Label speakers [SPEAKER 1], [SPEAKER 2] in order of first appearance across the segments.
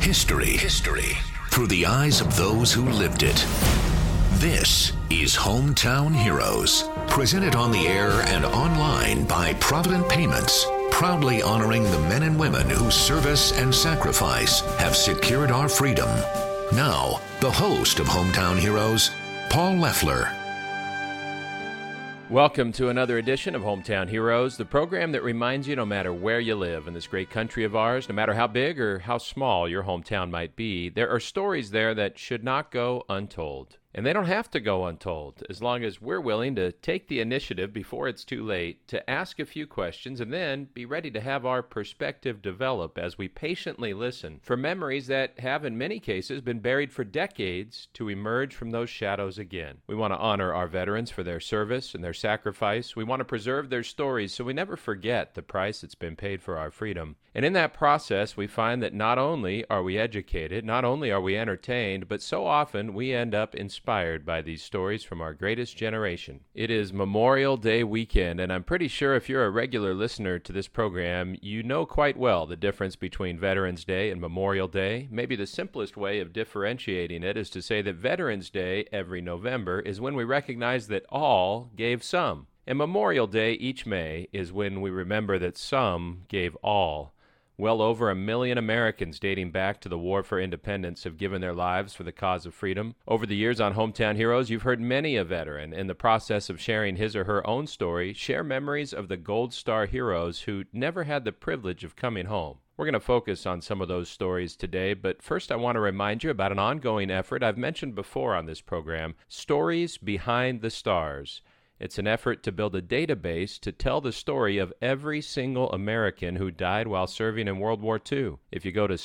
[SPEAKER 1] History through the eyes of those who lived it. This is Hometown Heroes, presented on the air and online by Provident Payments, proudly honoring the men and women whose service and sacrifice have secured our freedom. Now, the host of Hometown Heroes, Paul Leffler.
[SPEAKER 2] Welcome to another edition of Hometown Heroes, the program that reminds you no matter where you live in this great country of ours, no matter how big or how small your hometown might be, there are stories there that should not go untold. And they don't have to go untold, as long as we're willing to take the initiative before it's too late to ask a few questions and then be ready to have our perspective develop as we patiently listen for memories that have, in many cases, been buried for decades to emerge from those shadows again. We want to honor our veterans for their service and their sacrifice. We want to preserve their stories so we never forget the price that's been paid for our freedom. And in that process, we find that not only are we educated, not only are we entertained, but so often we end up inspired by these stories from our greatest generation. It is Memorial Day weekend, and I'm pretty sure if you're a regular listener to this program, you know quite well the difference between Veterans Day and Memorial Day. Maybe the simplest way of differentiating it is to say that Veterans Day every November is when we recognize that all gave some. And Memorial Day each May is when we remember that some gave all. Well over 1 million Americans dating back to the War for Independence have given their lives for the cause of freedom. Over the years on Hometown Heroes, you've heard many a veteran, in the process of sharing his or her own story, share memories of the Gold Star heroes who never had the privilege of coming home. We're going to focus on some of those stories today, but first I want to remind you about an ongoing effort I've mentioned before on this program, Stories Behind the Stars. It's an effort to build a database to tell the story of every single American who died while serving in World War II. If you go to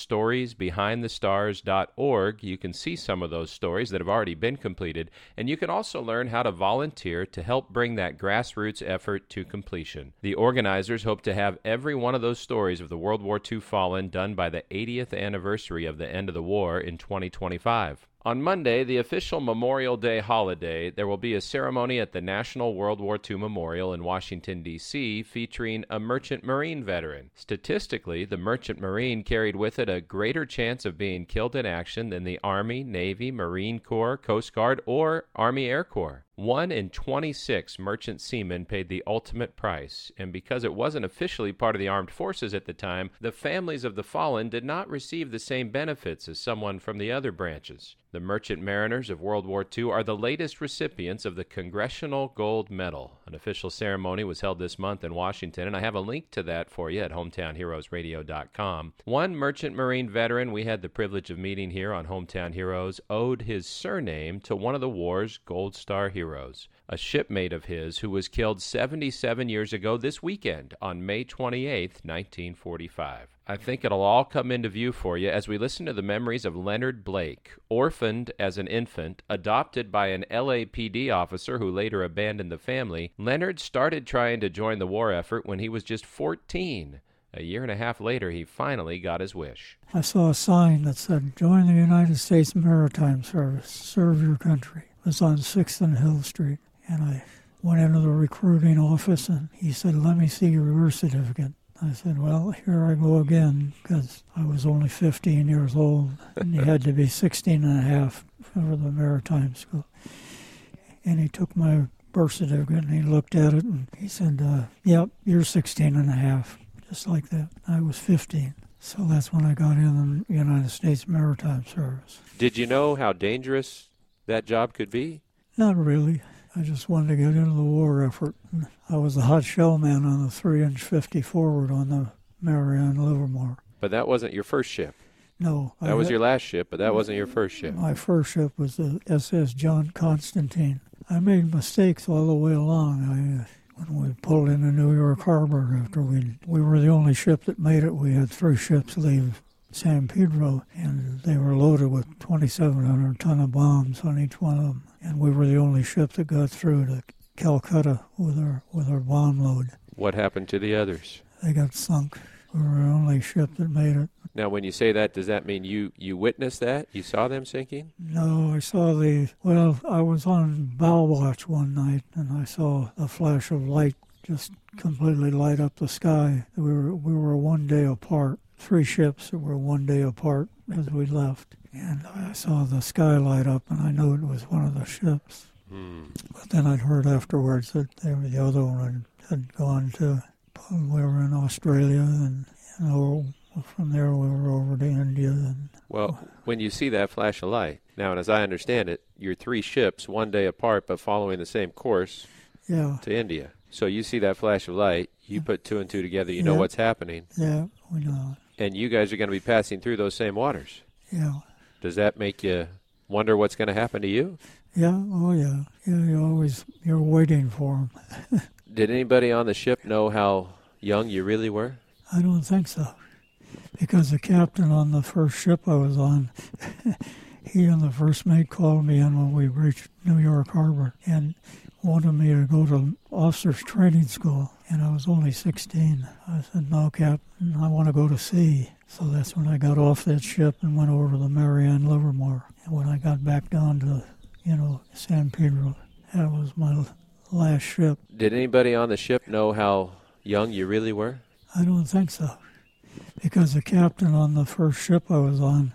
[SPEAKER 2] storiesbehindthestars.org, you can see some of those stories that have already been completed, and you can also learn how to volunteer to help bring that grassroots effort to completion. The organizers hope to have every one of those stories of the World War II fallen done by the 80th anniversary of the end of the war in 2025. On Monday, the official Memorial Day holiday, there will be a ceremony at the National World War II Memorial in Washington, D.C., featuring a Merchant Marine veteran. Statistically, the Merchant Marine carried with it a greater chance of being killed in action than the Army, Navy, Marine Corps, Coast Guard, or Army Air Corps. 1 in 26 merchant seamen paid the ultimate price, and because it wasn't officially part of the armed forces at the time, the families of the fallen did not receive the same benefits as someone from the other branches. The merchant mariners of World War II are the latest recipients of the Congressional Gold Medal. An official ceremony was held this month in Washington, and I have a link to that for you at hometownheroesradio.com. One merchant marine veteran we had the privilege of meeting here on Hometown Heroes owed his surname to one of the war's Gold Star heroes, a shipmate of his who was killed 77 years ago this weekend on May 28, 1945. I think it'll all come into view for you as we listen to the memories of Leonard Blake, orphaned as an infant, adopted by an LAPD officer who later abandoned the family. Leonard started trying to join the war effort when he was just 14. A year and a half later, he finally got his wish.
[SPEAKER 3] I saw a sign that said, "Join the United States Maritime Service, serve your country." It was on 6th and Hill Street, and I went into the recruiting office, and he said, "Let me see your birth certificate." I said, "Well, here I go again," because I was only 15 years old, and you had to be 16 and a half for the maritime school. And he took my birth certificate, and he looked at it, and he said, "Yep, you're 16 and a half," just like that. I was 15. So that's when I got in the United States Maritime Service.
[SPEAKER 2] Did you know how dangerous that job could be?
[SPEAKER 3] Not really. I just wanted to get into the war effort. I was a hot shell man on the 3-inch 50 forward on the Marianne Livermore.
[SPEAKER 2] But that wasn't your first ship.
[SPEAKER 3] No.
[SPEAKER 2] That was your last ship, but that wasn't your first ship.
[SPEAKER 3] My first ship was the SS John Constantine. I made mistakes all the way along. When we pulled into New York Harbor after we were the only ship that made it. We had 3 ships leave San Pedro, and they were loaded with 2,700 ton of bombs on each one of them. And we were the only ship that got through to Calcutta with our bomb load.
[SPEAKER 2] What happened to the others?
[SPEAKER 3] They got sunk. We were the only ship that made it.
[SPEAKER 2] Now, when you say that, does that mean you witnessed that? You saw them sinking?
[SPEAKER 3] No, I saw I was on bow watch one night, and I saw a flash of light just completely light up the sky. We were one day apart. 3 ships that were 1 day apart as we left. And I saw the sky light up, and I knew it was one of the ships. But then I'd heard afterwards that the other one had gone to, we were in Australia, and from there we were over to India. And
[SPEAKER 2] well, when you see that flash of light, now, and as I understand it, you're 3 ships 1 day apart but following the same course to India. So you see that flash of light, you put 2 and 2 together, you know what's happening.
[SPEAKER 3] Yeah, we know it.
[SPEAKER 2] And you guys are going to be passing through those same waters.
[SPEAKER 3] Yeah.
[SPEAKER 2] Does that make you wonder what's going to happen to you?
[SPEAKER 3] Yeah, oh yeah. Yeah, you're waiting for them.
[SPEAKER 2] Did anybody on the ship know how young you really were?
[SPEAKER 3] I don't think so. Because the captain on the first ship I was on, he and the first mate called me in when we reached New York Harbor and wanted me to go to officers training school. And I was only 16. I said, no, Captain, I want to go to sea. So that's when I got off that ship and went over to the Marianne Livermore. And when I got back down to, San Pedro, that was my last ship.
[SPEAKER 2] Did anybody on the ship know how young you really were?
[SPEAKER 3] I don't think so. Because the captain on the first ship I was on,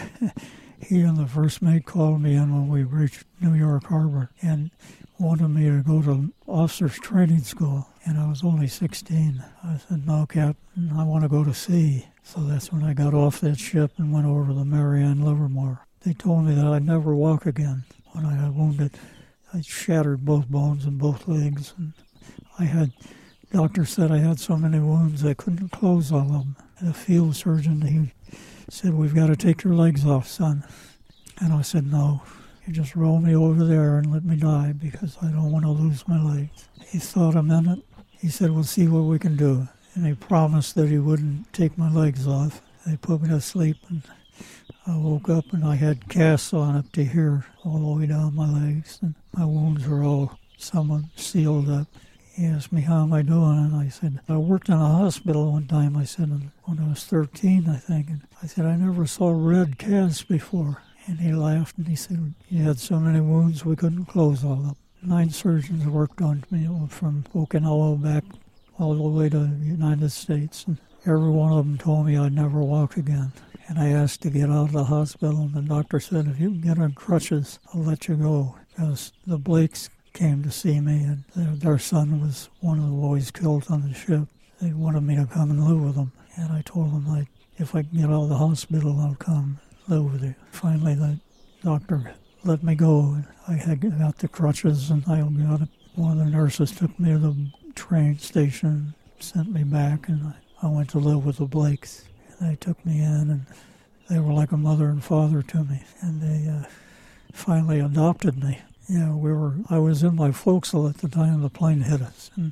[SPEAKER 3] he and the first mate called me in when we reached New York Harbor and wanted me to go to officers training school. And I was only 16. I said, no, Captain, I want to go to sea. So that's when I got off that ship and went over to the Marianne Livermore. They told me that I'd never walk again when I got wounded. I shattered both bones in both legs. And doctor said I had so many wounds I couldn't close all of them. And the field surgeon, he said, we've got to take your legs off, son. And I said, no, you just roll me over there and let me die because I don't want to lose my legs. He thought a minute. He said, we'll see what we can do. And he promised that he wouldn't take my legs off. They put me to sleep, and I woke up and I had casts on up to here, all the way down my legs. And my wounds were all somewhat sealed up. He asked me, how am I doing? And I said, I worked in a hospital one time, I said, when I was 13, I think. And I said, I never saw red casts before. And he laughed and he said, you had so many wounds we couldn't close all of them. 9 surgeons worked on me from Okinawa back all the way to the United States. And every one of them told me I'd never walk again. And I asked to get out of the hospital, and the doctor said, if you can get on crutches, I'll let you go. Because the Blakes came to see me, and their son was one of the boys killed on the ship. They wanted me to come and live with them. And I told them, if I can get out of the hospital, I'll come live with you. Finally, the doctor let me go. And I had got the crutches, and one of the nurses took me to the train station, sent me back, and I went to live with the Blakes. And they took me in, and they were like a mother and father to me. And they finally adopted me. Yeah, I was in my forecastle at the time the plane hit us, and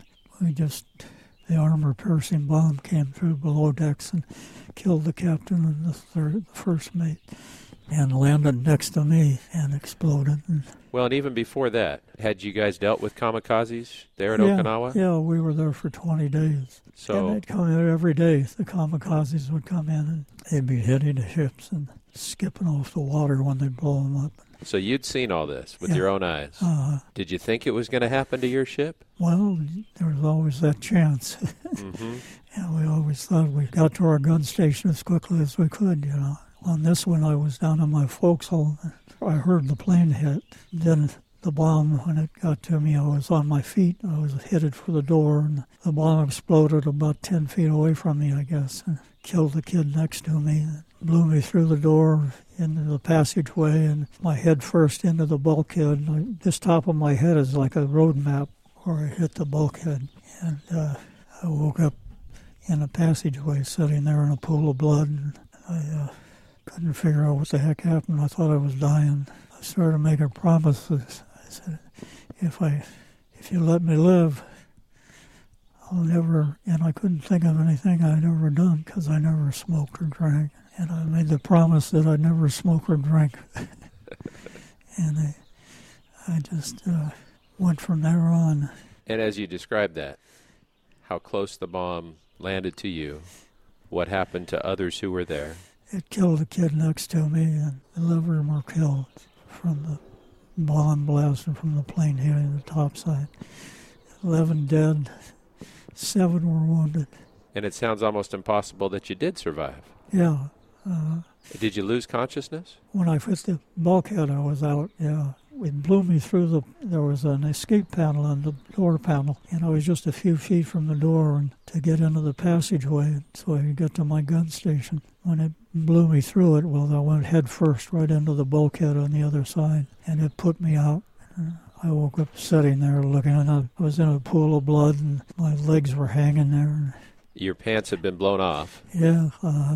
[SPEAKER 3] the armor-piercing bomb came through below decks and killed the captain and the first mate, and landed next to me and exploded.
[SPEAKER 2] Well, and even before that, had you guys dealt with kamikazes there at Okinawa?
[SPEAKER 3] Yeah, we were there for 20 days. And they'd come in every day. The kamikazes would come in, and they'd be hitting the ships and skipping off the water when they'd blow them up.
[SPEAKER 2] So you'd seen all this with your own eyes. Did you think it was going to happen to your ship?
[SPEAKER 3] Well, there was always that chance.
[SPEAKER 2] Mm-hmm.
[SPEAKER 3] And we always thought we got to our gun station as quickly as we could, On this one, I was down in my forecastle. I heard the plane hit. Then the bomb, when it got to me, I was on my feet. I was headed for the door, and the bomb exploded about 10 feet away from me, I guess, and killed the kid next to me. Blew me through the door into the passageway, and my head first into the bulkhead. This top of my head is like a road map where I hit the bulkhead. And I woke up in a passageway, sitting there in a pool of blood, and I couldn't figure out what the heck happened. I thought I was dying. I started making promises. I said, if you let me live, I'll never, and I couldn't think of anything I'd ever done because I never smoked or drank. And I made the promise that I'd never smoke or drink. And I just went from there on.
[SPEAKER 2] And as you described that, how close the bomb landed to you, what happened to others who were there?
[SPEAKER 3] It killed a kid next to me, and 11 were killed from the bomb blast and from the plane hitting the topside. 11 dead, 7 were wounded.
[SPEAKER 2] And it sounds almost impossible that you did survive.
[SPEAKER 3] Yeah.
[SPEAKER 2] Did you lose consciousness?
[SPEAKER 3] When I hit the bulkhead, I was out, yeah. It blew me through there was an escape panel on the door panel, and I was just a few feet from the door and to get into the passageway so I could get to my gun station. When it blew me through it, well, I went head first right into the bulkhead on the other side, and it put me out. I woke up sitting there looking, and I was in a pool of blood, and my legs were hanging there.
[SPEAKER 2] Your pants had been blown off.
[SPEAKER 3] Yeah,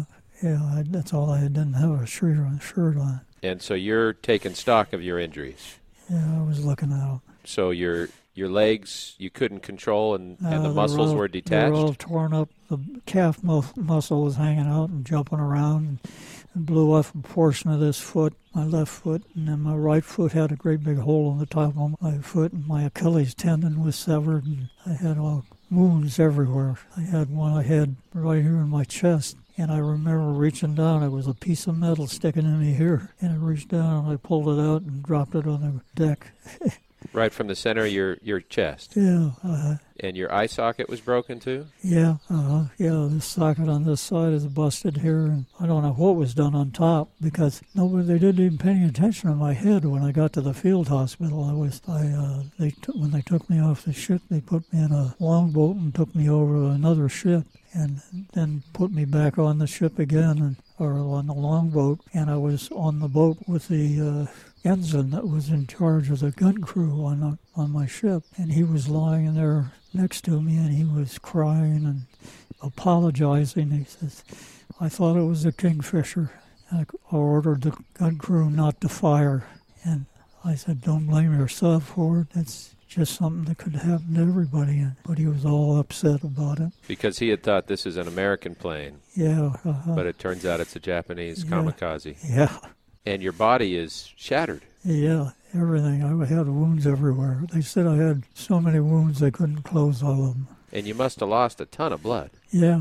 [SPEAKER 3] that's all I had. Didn't have a shirt on.
[SPEAKER 2] And so you're taking stock of your injuries.
[SPEAKER 3] Yeah, I was looking at them.
[SPEAKER 2] So your legs you couldn't control, and the muscles were detached?
[SPEAKER 3] They were all torn up. The calf muscle was hanging out and jumping around, and blew off a portion of this foot, my left foot, and then my right foot had a great big hole in the top of my foot, and my Achilles tendon was severed, and I had all wounds everywhere. I had one I had right here in my chest. And I remember reaching down, it was a piece of metal sticking in me here. And I reached down and I pulled it out and dropped it on the deck.
[SPEAKER 2] Right from the center of your chest?
[SPEAKER 3] Yeah.
[SPEAKER 2] And your eye socket was broken too?
[SPEAKER 3] Yeah, this socket on this side is busted here. And I don't know what was done on top because they didn't even pay any attention to my head when I got to the field hospital. When they took me off the ship, they put me in a longboat and took me over to another ship. And then put me back on the ship again, or on the longboat, and I was on the boat with the ensign that was in charge of the gun crew on my ship, and he was lying there next to me, and he was crying and apologizing. He says, "I thought it was a Kingfisher. I ordered the gun crew not to fire." And I said, "Don't blame yourself for it. It's just something that could happen to everybody." But he was all upset about it.
[SPEAKER 2] Because he had thought this is an American plane.
[SPEAKER 3] Yeah.
[SPEAKER 2] But it turns out it's a Japanese kamikaze.
[SPEAKER 3] Yeah.
[SPEAKER 2] And your body is shattered.
[SPEAKER 3] Yeah, everything. I had wounds everywhere. They said I had so many wounds they couldn't close all of them.
[SPEAKER 2] And you must have lost a ton of blood.
[SPEAKER 3] Yeah,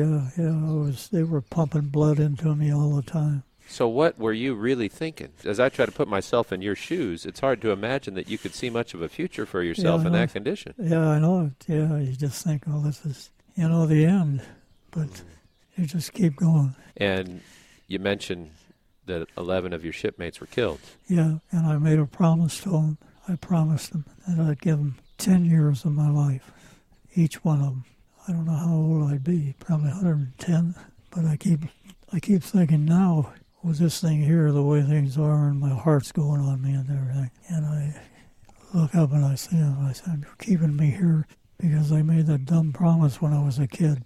[SPEAKER 3] they were pumping blood into me all the time.
[SPEAKER 2] So what were you really thinking? As I try to put myself in your shoes, it's hard to imagine that you could see much of a future for yourself in that condition.
[SPEAKER 3] Yeah, I know it. Yeah, you just think, oh, this is, the end. But you just keep going.
[SPEAKER 2] And you mentioned that 11 of your shipmates were killed.
[SPEAKER 3] Yeah, and I made a promise to them. I promised them that I'd give them 10 years of my life, each one of them. I don't know how old I'd be, probably 110. But I keep thinking now, with this thing here, the way things are, and my heart's going on me and everything. And I look up and I see him. I said, "You're keeping me here because I made that dumb promise when I was a kid."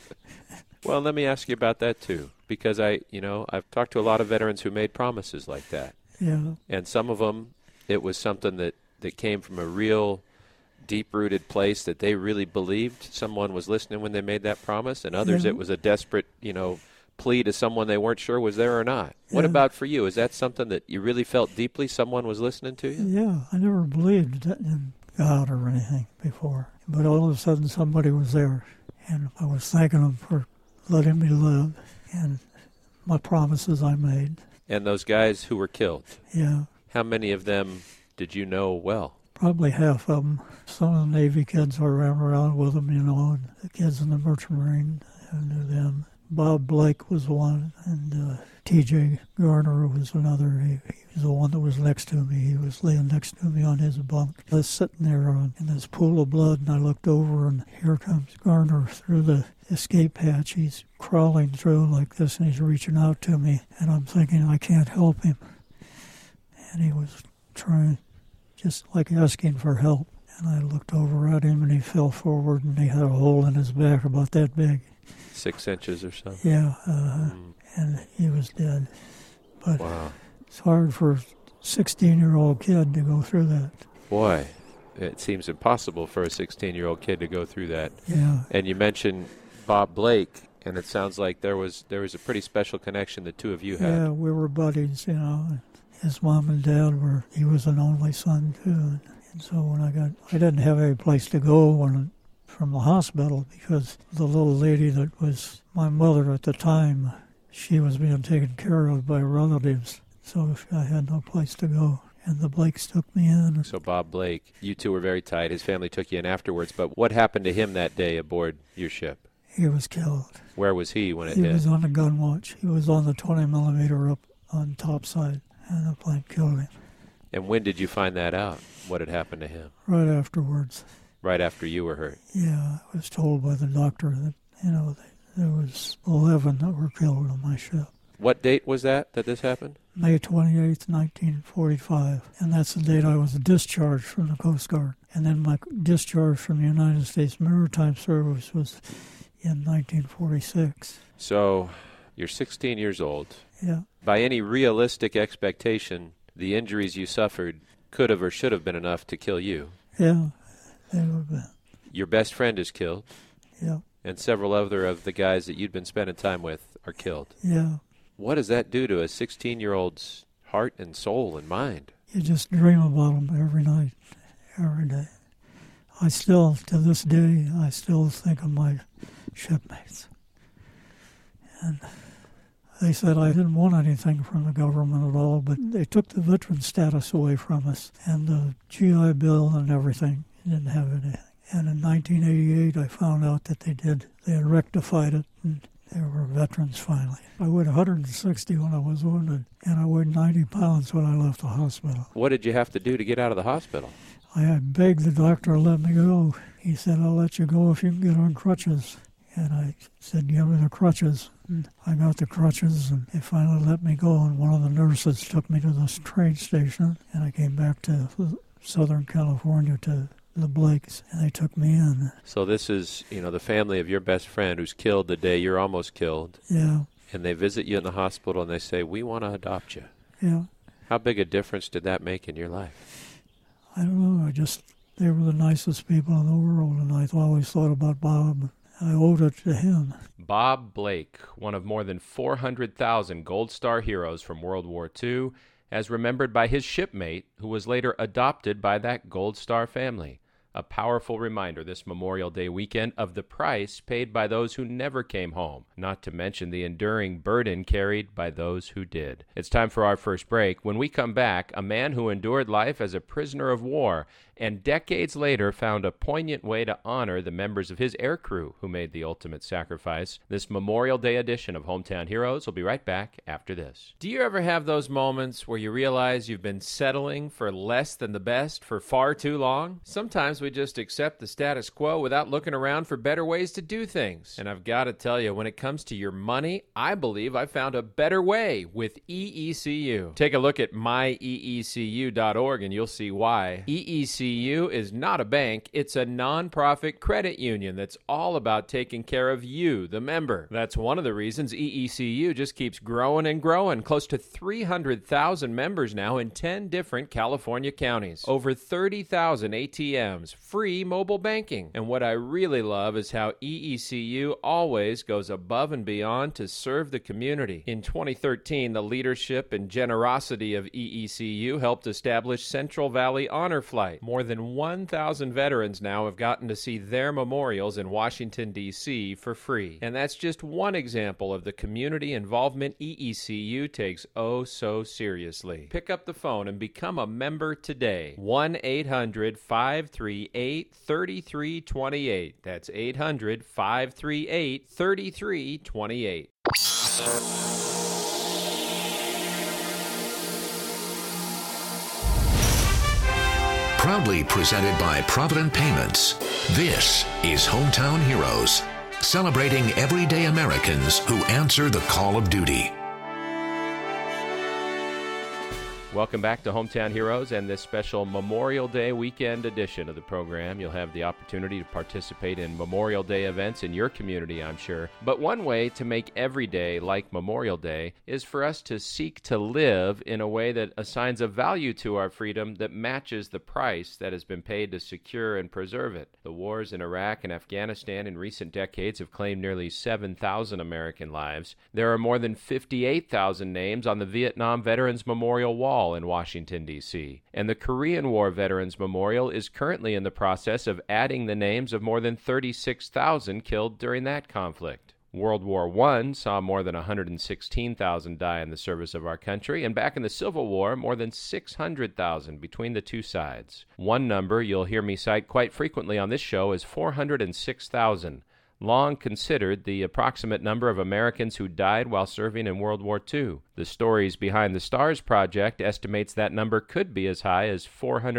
[SPEAKER 2] Well, let me ask you about that too, because I've talked to a lot of veterans who made promises like that.
[SPEAKER 3] Yeah.
[SPEAKER 2] And some of them, it was something that came from a real deep-rooted place that they really believed someone was listening when they made that promise, and others it was a desperate, plea to someone they weren't sure was there or not. What about for you? Is that something that you really felt deeply someone was listening to you?
[SPEAKER 3] Yeah, I never believed in God or anything before. But all of a sudden somebody was there, and I was thanking them for letting me live and my promises I made.
[SPEAKER 2] And those guys who were killed?
[SPEAKER 3] Yeah.
[SPEAKER 2] How many of them did you know well?
[SPEAKER 3] Probably half of them. Some of the Navy kids were around with them, and the kids in the Merchant Marine, I knew them. Bob Blake was one, and T.J. Garner was another. He was the one that was next to me. He was laying next to me on his bunk. I was sitting there in this pool of blood, and I looked over, and here comes Garner through the escape hatch. He's crawling through like this, and he's reaching out to me, and I'm thinking, I can't help him. And he was trying, just like asking for help. And I looked over at him, and he fell forward, and he had a hole in his back about that big.
[SPEAKER 2] 6 inches or so?
[SPEAKER 3] Yeah, and he was dead. But
[SPEAKER 2] wow.
[SPEAKER 3] It's hard for a 16-year-old kid to go through that.
[SPEAKER 2] Boy, it seems impossible for a 16-year-old kid to go through that.
[SPEAKER 3] Yeah.
[SPEAKER 2] And you mentioned Bob Blake, and it sounds like there was a pretty special connection the two of you had.
[SPEAKER 3] Yeah, we were buddies, His mom and dad he was an only son, too. And so when I didn't have any place to go from the hospital because the little lady that was my mother at the time, she was being taken care of by relatives. So I had no place to go. And the Blakes took me in.
[SPEAKER 2] So Bob Blake, you two were very tight. His family took you in afterwards. But what happened to him that day aboard your ship?
[SPEAKER 3] He was killed.
[SPEAKER 2] Where was he when it
[SPEAKER 3] He
[SPEAKER 2] hit?
[SPEAKER 3] was on the gun watch. He was on the 20 millimeter up on top side, and the plane killed him.
[SPEAKER 2] And when did you find that out, what had happened to him?
[SPEAKER 3] Right afterwards.
[SPEAKER 2] Right after you were hurt?
[SPEAKER 3] Yeah, I was told by the doctor that, there was 11 that were killed on my ship.
[SPEAKER 2] What date was that this happened?
[SPEAKER 3] May 28th, 1945. And that's the date I was discharged from the Coast Guard. And then my discharge from the United States Maritime Service was in 1946.
[SPEAKER 2] So you're 16 years old.
[SPEAKER 3] Yeah.
[SPEAKER 2] By any realistic expectation, the injuries you suffered could have or should have been enough to kill you.
[SPEAKER 3] Yeah, they would have been.
[SPEAKER 2] Your best friend is killed.
[SPEAKER 3] Yeah.
[SPEAKER 2] And several other of the guys that you'd been spending time with are killed.
[SPEAKER 3] Yeah.
[SPEAKER 2] What does that do to a 16-year-old's heart and soul and mind?
[SPEAKER 3] You just dream about them every night, every day. I still, to this day, I still think of my shipmates. And they said I didn't want anything from the government at all, but they took the veteran status away from us, and the GI Bill and everything. Didn't have anything. And in 1988, I found out that they did. They had rectified it, and they were veterans finally. I weighed 160 when I was wounded, and I weighed 90 pounds when I left the hospital.
[SPEAKER 2] What did you have to do to get out of the hospital?
[SPEAKER 3] I had begged the doctor to let me go. He said, I'll let you go if you can get on crutches. And I said, give me the crutches. And I got the crutches, and they finally let me go. And one of the nurses took me to this train station, and I came back to Southern California to the Blakes, and they took me in.
[SPEAKER 2] So this is, the family of your best friend who's killed the day you're almost killed.
[SPEAKER 3] Yeah.
[SPEAKER 2] And they visit you in the hospital, and they say, we want to adopt you.
[SPEAKER 3] Yeah.
[SPEAKER 2] How big a difference did that make in your life?
[SPEAKER 3] I don't know. They were the nicest people in the world, and I always thought about Bob. I owed it to him.
[SPEAKER 2] Bob Blake, one of more than 400,000 Gold Star heroes from World War II, as remembered by his shipmate, who was later adopted by that Gold Star family. A powerful reminder this Memorial Day weekend of the price paid by those who never came home, not to mention the enduring burden carried by those who did. It's time for our first break. When we come back, a man who endured life as a prisoner of war and decades later found a poignant way to honor the members of his aircrew who made the ultimate sacrifice. This Memorial Day edition of Hometown Heroes will be right back after this. Do you ever have those moments where you realize you've been settling for less than the best for far too long? Sometimes we just accept the status quo without looking around for better ways to do things. And I've got to tell you, when it comes to your money, I believe I found a better way with EECU. Take a look at myeecu.org and you'll see why. EECU is not a bank, it's a nonprofit credit union that's all about taking care of you, the member. That's one of the reasons EECU just keeps growing and growing. Close to 300,000 members now in 10 different California counties. Over 30,000 ATMs, free mobile banking. And what I really love is how EECU always goes above and beyond to serve the community. In 2013, the leadership and generosity of EECU helped establish Central Valley Honor Flight. More than 1,000 veterans now have gotten to see their memorials in Washington, D.C. for free. And that's just one example of the community involvement EECU takes oh so seriously. Pick up the phone and become a member today. 1-800-538-3328. That's 800-538-3328.
[SPEAKER 1] Proudly presented by Provident Payments, this is Hometown Heroes, celebrating everyday Americans who answer the call of duty.
[SPEAKER 2] Welcome back to Hometown Heroes and this special Memorial Day weekend edition of the program. You'll have the opportunity to participate in Memorial Day events in your community, I'm sure. But one way to make every day like Memorial Day is for us to seek to live in a way that assigns a value to our freedom that matches the price that has been paid to secure and preserve it. The wars in Iraq and Afghanistan in recent decades have claimed nearly 7,000 American lives. There are more than 58,000 names on the Vietnam Veterans Memorial Wall in Washington, D.C. And the Korean War Veterans Memorial is currently in the process of adding the names of more than 36,000 killed during that conflict. World War I saw more than 116,000 die in the service of our country, and back in the Civil War, more than 600,000 between the two sides. One number you'll hear me cite quite frequently on this show is 406,000. long considered the approximate number of Americans who died while serving in World War II. The Stories Behind the Stars project estimates that number could be as high as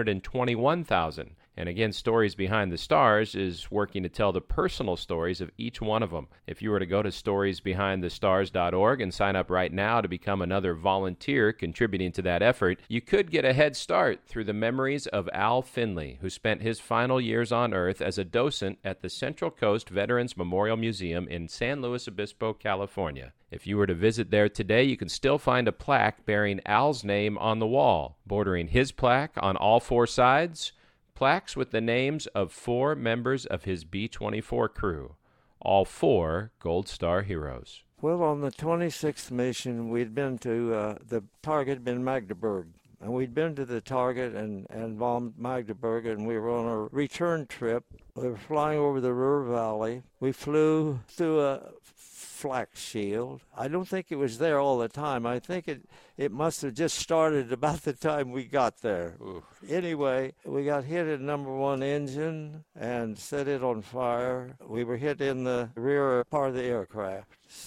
[SPEAKER 2] 421,000. And again, Stories Behind the Stars is working to tell the personal stories of each one of them. If you were to go to storiesbehindthestars.org and sign up right now to become another volunteer contributing to that effort, you could get a head start through the memories of Al Finley, who spent his final years on Earth as a docent at the Central Coast Veterans Memorial Museum in San Luis Obispo, California. If you were to visit there today, you can still find a plaque bearing Al's name on the wall. Bordering his plaque on all four sides, plaques with the names of 4 members of his B-24 crew, all 4 Gold Star heroes.
[SPEAKER 4] Well, on the 26th mission, we'd been to, the target had been Magdeburg. And we'd been to the target and bombed Magdeburg, and we were on a return trip. We were flying over the Ruhr Valley. We flew through a flak shield. I don't think it was there all the time. I think it must have just started about the time we got there.
[SPEAKER 2] Oof.
[SPEAKER 4] Anyway, we got hit in number 1 engine and set it on fire. We were hit in the rear part of the aircraft.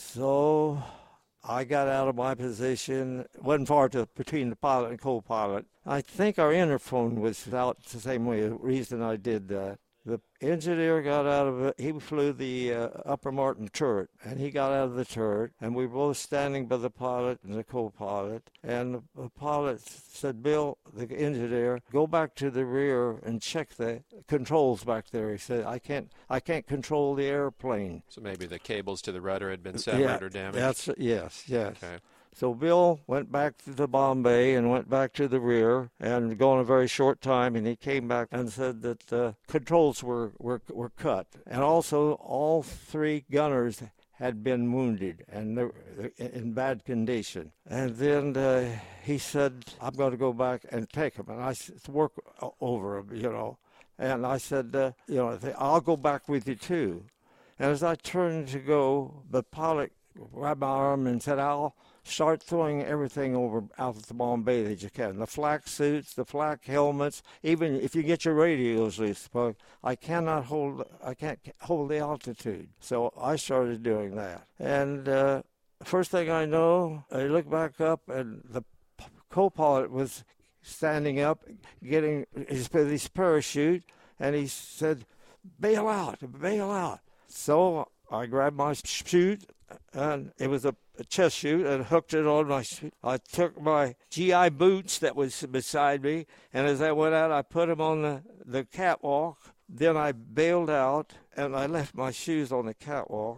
[SPEAKER 4] So I got out of my position. It wasn't far between the pilot and co-pilot. I think our interphone was out the same way, the reason I did that. The engineer got out of it. He flew the upper Martin turret, and he got out of the turret, and we were both standing by the pilot and the co-pilot. And the pilot said, Bill, the engineer, go back to the rear and check the controls back there. He said, I can't control the airplane.
[SPEAKER 5] So maybe the cables to the rudder had been severed or damaged?
[SPEAKER 4] Yes.
[SPEAKER 5] Okay.
[SPEAKER 4] So Bill went back to the Bombay and went back to the rear and gone a very short time, and he came back and said that the controls were cut. And also all 3 gunners had been wounded and they were in bad condition. And then he said, I'm going to go back and take them. And I said, work over them, And I said, I'll go back with you too. And as I turned to go, the pilot grabbed my arm and said, Al, start throwing everything out of the Bombay that you can. The flak suits, the flak helmets, even if you get your radios loose. But I can't hold the altitude. So I started doing that. And first thing I know, I look back up and the co-pilot was standing up, getting his parachute, and he said, bail out. So I grabbed my chute, and it was a chest chute, and hooked it on my chute. I took my GI boots that was beside me, and as I went out, I put them on the catwalk. Then I bailed out, and I left my shoes on the catwalk.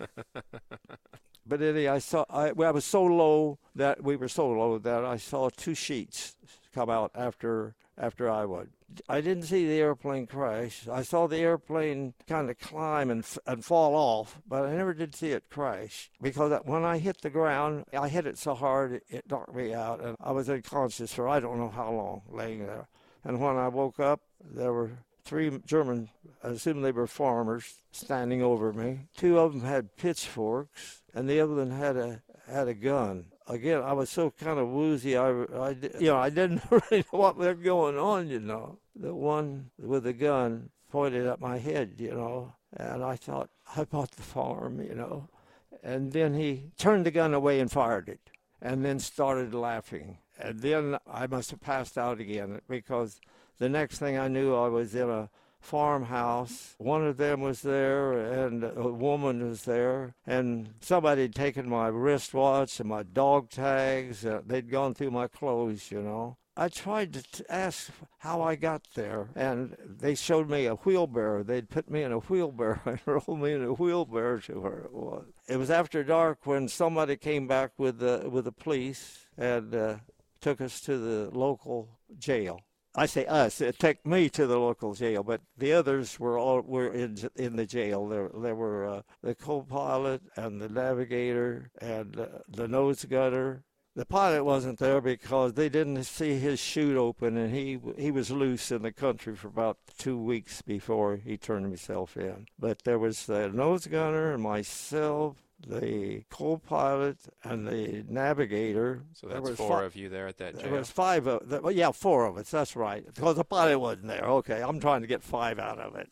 [SPEAKER 4] But anyway, I was so low that I saw 2 sheets come out after I would. I didn't see the airplane crash. I saw the airplane kind of climb and fall off, but I never did see it crash because when I hit the ground, I hit it so hard it knocked me out, and I was unconscious for I don't know how long laying there. And when I woke up, there were 3 German, I assume they were farmers, standing over me. 2 of them had pitchforks, and the other one had a gun. Again, I was so kind of woozy. I didn't really know what was going on. The one with the gun pointed at my head. And I thought I bought the farm. And then he turned the gun away and fired it, and then started laughing. And then I must have passed out again because the next thing I knew, I was in a farmhouse. One of them was there, and a woman was there, and somebody had taken my wristwatch and my dog tags. They'd gone through my clothes, I tried to ask how I got there, and they showed me a wheelbarrow. They'd put me in a wheelbarrow and rolled me in a wheelbarrow to where it was. It was after dark when somebody came back with the police and took us to the local jail. I say us. It took me to the local jail, but the others were in the jail. There were the co-pilot and the navigator and the nose gunner. The pilot wasn't there because they didn't see his chute open, and he was loose in the country for about 2 weeks before he turned himself in. But there was the nose gunner and myself, the co-pilot, and the navigator.
[SPEAKER 5] So that's 4 of you there at that jail?
[SPEAKER 4] There was 4 of us, that's right. Because the pilot wasn't there. Okay, I'm trying to get 5 out of it.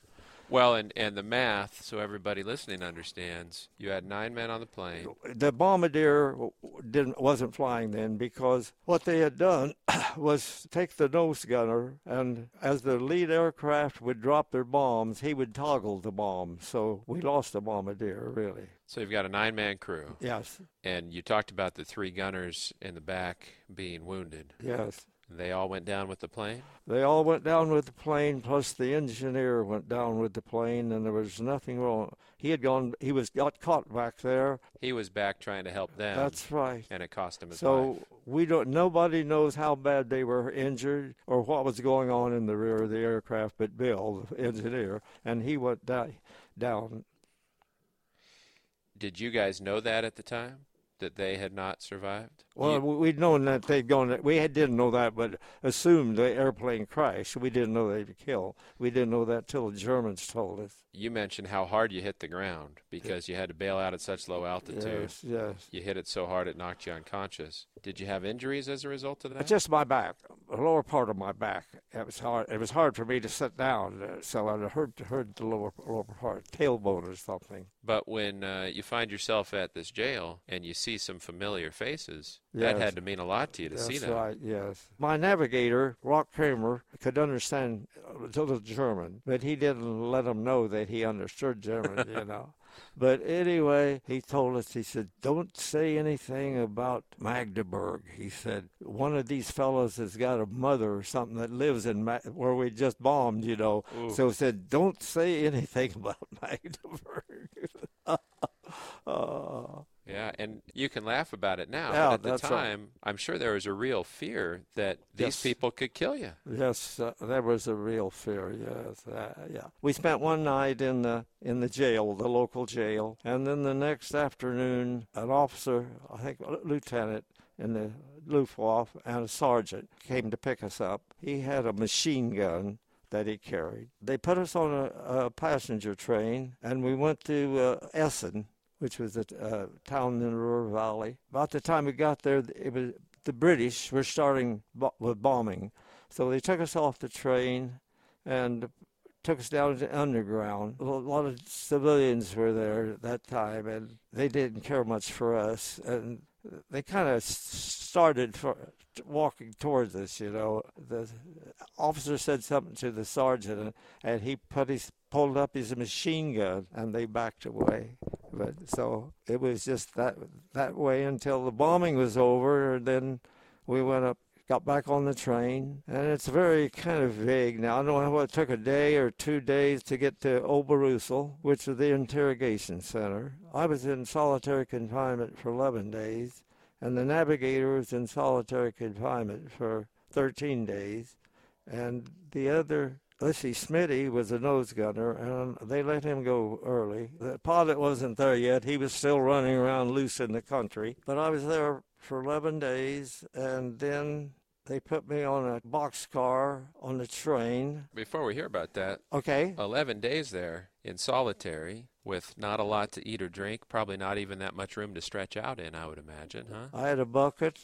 [SPEAKER 5] Well, and the math, so everybody listening understands, you had 9 men on the plane.
[SPEAKER 4] The Bombardier wasn't flying then, because what they had done was take the nose gunner, and as the lead aircraft would drop their bombs, he would toggle the bomb. So we lost the Bombardier, really.
[SPEAKER 5] So you've got a 9-man crew.
[SPEAKER 4] Yes.
[SPEAKER 5] And you talked about the 3 gunners in the back being wounded.
[SPEAKER 4] Yes.
[SPEAKER 5] They all went down with the plane?
[SPEAKER 4] They all went down with the plane, plus the engineer went down with the plane, and there was nothing wrong. He got caught back there.
[SPEAKER 5] He was back trying to help them.
[SPEAKER 4] That's right.
[SPEAKER 5] And it cost him his
[SPEAKER 4] life. So nobody knows how bad they were injured or what was going on in the rear of the aircraft but Bill, the engineer, and he went down.
[SPEAKER 5] Did you guys know that at the time, that they had not survived?
[SPEAKER 4] Well, we'd known that they'd gone. We didn't know that, but assumed the airplane crashed. We didn't know they'd be killed. We didn't know that till the Germans told us.
[SPEAKER 5] You mentioned how hard you hit the ground because you had to bail out at such low altitude.
[SPEAKER 4] Yes.
[SPEAKER 5] You hit it so hard it knocked you unconscious. Did you have injuries as a result of that?
[SPEAKER 4] Just my back, the lower part of my back. It was hard. It was hard for me to sit down, so I hurt the lower part, tailbone or something.
[SPEAKER 5] But when you find yourself at this jail and you see some familiar faces, that had to mean a lot to you to see that.
[SPEAKER 4] That's right, yes. My navigator, Rock Kramer, could understand a little German, but he didn't let him know that he understood German, you know. But anyway, he told us, he said, don't say anything about Magdeburg. He said, one of these fellows has got a mother or something that lives in where we just bombed, you know. Ooh. So he said, don't say anything about Magdeburg.
[SPEAKER 5] Yeah, and you can laugh about it now,
[SPEAKER 4] yeah,
[SPEAKER 5] but at the time, right. I'm sure there was a real fear that these people could kill you.
[SPEAKER 4] Yes, there was a real fear, yes. Yeah. We spent one night in the jail, the local jail, and then the next afternoon, an officer, I think a lieutenant in the Luftwaffe, and a sergeant came to pick us up. He had a machine gun that he carried. They put us on a passenger train, and we went to Essen, which was a town in the Ruhr Valley. About the time we got there, the British were starting with bombing. So they took us off the train and took us down to the underground. A lot of civilians were there at that time, and they didn't care much for us. And they kind of started walking towards us, you know. The officer said something to the sergeant, and he pulled up his machine gun, and they backed away. But so it was just that way until the bombing was over, and then we got back on the train, and it's very kind of vague now. I don't know what it took, a day or 2 days to get to Oberusel, which was the interrogation center. I was in solitary confinement for 11 days, and the navigator was in solitary confinement for 13 days, and the other, Smitty was a nose gunner, and they let him go early. The pilot wasn't there yet. He was still running around loose in the country. But I was there for 11 days, and then they put me on a boxcar on the train.
[SPEAKER 5] Before we hear about that,
[SPEAKER 4] okay,
[SPEAKER 5] 11 days there in solitary with not a lot to eat or drink, probably not even that much room to stretch out in, I would imagine, huh?
[SPEAKER 4] I had a bucket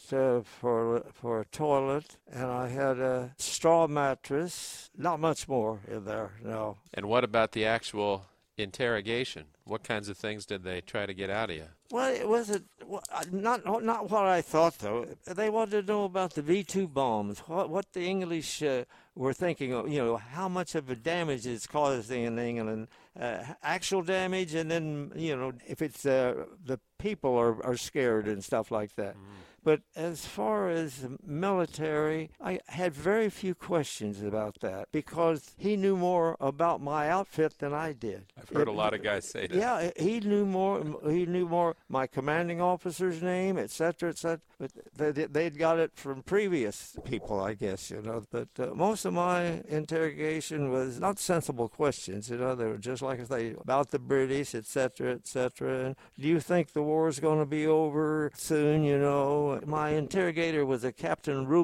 [SPEAKER 4] for a toilet, and I had a straw mattress. Not much more in there, no.
[SPEAKER 5] And what about the actual interrogation? What kinds of things did they try to get out of you?
[SPEAKER 4] Well, it wasn't not what I thought, though. They wanted to know about the V2 bombs, what the English were thinking of, you know, how much of a damage it's causing in England, actual damage, and then, you know, if it's the people are scared and stuff like that. But as far as military, I had very few questions about that because he knew more about my outfit than I did.
[SPEAKER 5] I've heard a lot of guys say that.
[SPEAKER 4] Yeah, he knew more. He knew more my commanding officer's name, et cetera, et cetera. But they'd got it from previous people, I guess, you know. But most of my interrogation was not sensible questions, you know. They were just like I say, about the British, et cetera, et cetera. And do you think the war's going to be over soon, you know? My interrogator was a Captain Rubel.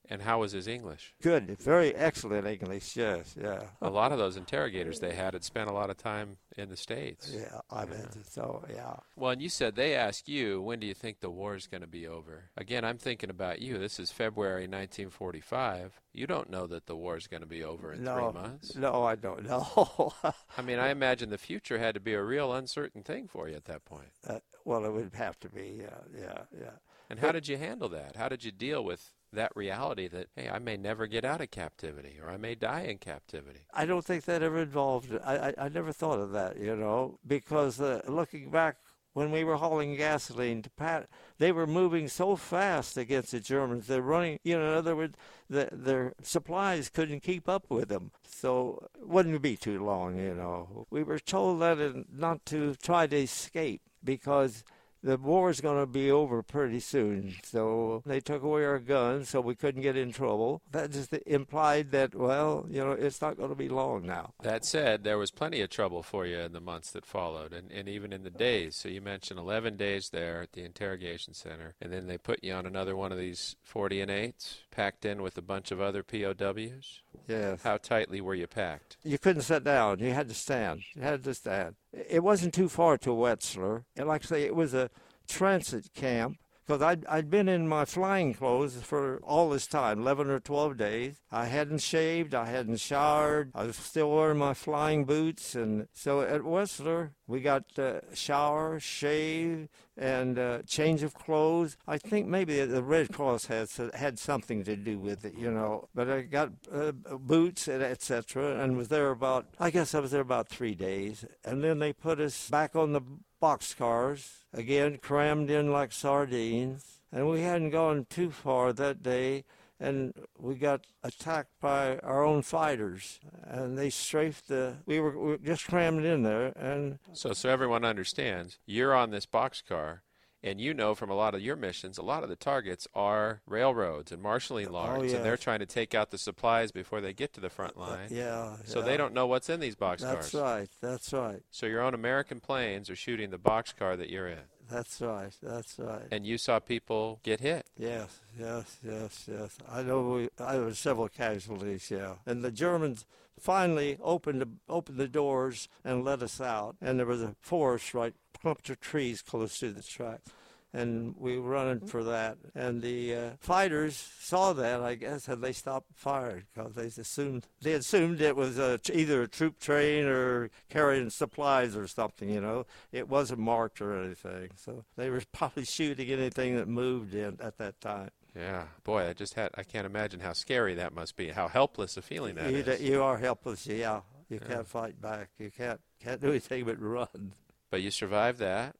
[SPEAKER 5] And how was his English?
[SPEAKER 4] Good, very excellent English, yes, yeah.
[SPEAKER 5] A lot of those interrogators they had spent a lot of time in the States.
[SPEAKER 4] Yeah, I mean, so, yeah.
[SPEAKER 5] Well, and you said they asked you, when do you think the war's going to be over? Again, I'm thinking about you. This is February 1945. You don't know that the war's going to be over in 3 months.
[SPEAKER 4] No, I don't know.
[SPEAKER 5] I mean, I imagine the future had to be a real uncertain thing for you at that point.
[SPEAKER 4] Well, it would have to be, yeah.
[SPEAKER 5] And how did you handle that? How did you deal with that reality that, hey, I may never get out of captivity or I may die in captivity?
[SPEAKER 4] I don't think that ever involved it. I never thought of that, because looking back, when we were hauling gasoline to Pat, they were moving so fast against the Germans. They're running, in other words, their supplies couldn't keep up with them. So it wouldn't be too long, We were told that not to try to escape because the war is going to be over pretty soon. So they took away our guns so we couldn't get in trouble. That just implied that, well, it's not going to be long now.
[SPEAKER 5] That said, there was plenty of trouble for you in the months that followed and even in the days. So you mentioned 11 days there at the interrogation center, and then they put you on another one of these 40 and 8s, packed in with a bunch of other POWs.
[SPEAKER 4] Yes.
[SPEAKER 5] How tightly were you packed?
[SPEAKER 4] You couldn't sit down. You had to stand. It wasn't too far to Wetzlar. And like I say, it was a transit camp because I'd been in my flying clothes for all this time, 11 or 12 days. I hadn't shaved. I hadn't showered. I was still wearing my flying boots. And so at Wetzlar, we got shower, shave, and change of clothes. I think maybe the Red Cross had something to do with it, But I got boots, and etc., and was there I guess I was there about 3 days. And then they put us back on the boxcars, again, crammed in like sardines. And we hadn't gone too far that day, and we got attacked by our own fighters, and they strafed we were just crammed in there. And
[SPEAKER 5] so everyone understands, you're on this boxcar, and from a lot of your missions, a lot of the targets are railroads and marshalling yards, and they're trying to take out the supplies before they get to the front line. So they don't know what's in these boxcars.
[SPEAKER 4] That's right.
[SPEAKER 5] So your own American planes are shooting the boxcar that you're in.
[SPEAKER 4] That's right.
[SPEAKER 5] And you saw people get hit.
[SPEAKER 4] Yes. I know I was several casualties, yeah. And the Germans finally opened the doors and let us out. And there was a forest right clump of trees close to the track. And we were running for that. And the fighters saw that, I guess, and they stopped firing because they assumed it was either a troop train or carrying supplies or something, It wasn't marked or anything. So they were probably shooting anything that moved at that time.
[SPEAKER 5] Yeah. Boy, I can't imagine how scary that must be, how helpless a feeling that is.
[SPEAKER 4] You are helpless, yeah. You can't fight back. You can't do anything but run.
[SPEAKER 5] But you survived that.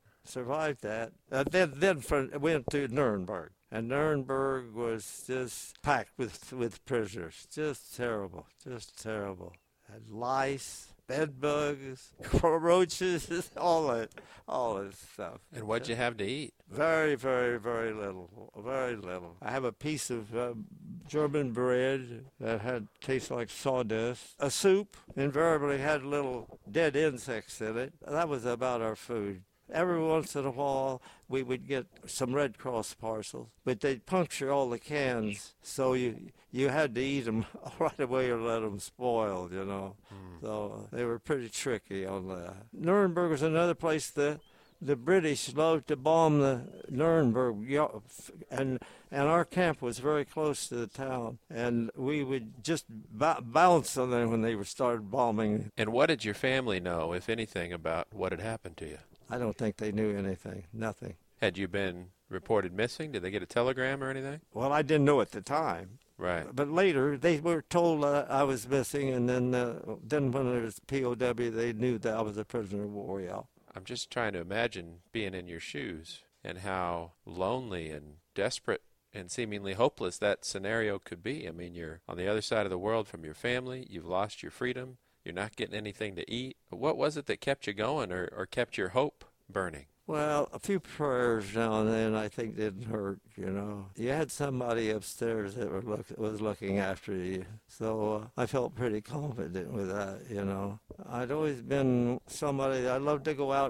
[SPEAKER 4] Then went to Nuremberg, and Nuremberg was just packed with prisoners. Just terrible. Had lice, bed bugs, roaches, all that stuff.
[SPEAKER 5] And what'd you have to eat?
[SPEAKER 4] Very, very, very little. Very little. I have a piece of German bread that tastes like sawdust. A soup invariably had little dead insects in it. That was about our food. Every once in a while, we would get some Red Cross parcels, but they'd puncture all the cans, so you had to eat them right away or let them spoil, So they were pretty tricky on that. Nuremberg was another place the British loved to bomb the Nuremberg, and our camp was very close to the town, and we would just bounce on them when they started bombing.
[SPEAKER 5] And what did your family know, if anything, about what had happened to you?
[SPEAKER 4] I don't think they knew anything, nothing.
[SPEAKER 5] Had you been reported missing? Did they get a telegram or anything?
[SPEAKER 4] Well, I didn't know at the time.
[SPEAKER 5] Right.
[SPEAKER 4] But later, they were told I was missing, and then when there was POW, they knew that I was a prisoner of war, yeah.
[SPEAKER 5] I'm just trying to imagine being in your shoes and how lonely and desperate and seemingly hopeless that scenario could be. I mean, you're on the other side of the world from your family. You've lost your freedom. You're not getting anything to eat. What was it that kept you going or kept your hope burning?
[SPEAKER 4] Well, a few prayers now and then I think didn't hurt, You had somebody upstairs that was looking after you. So I felt pretty confident with that, I'd always been somebody, I loved to go out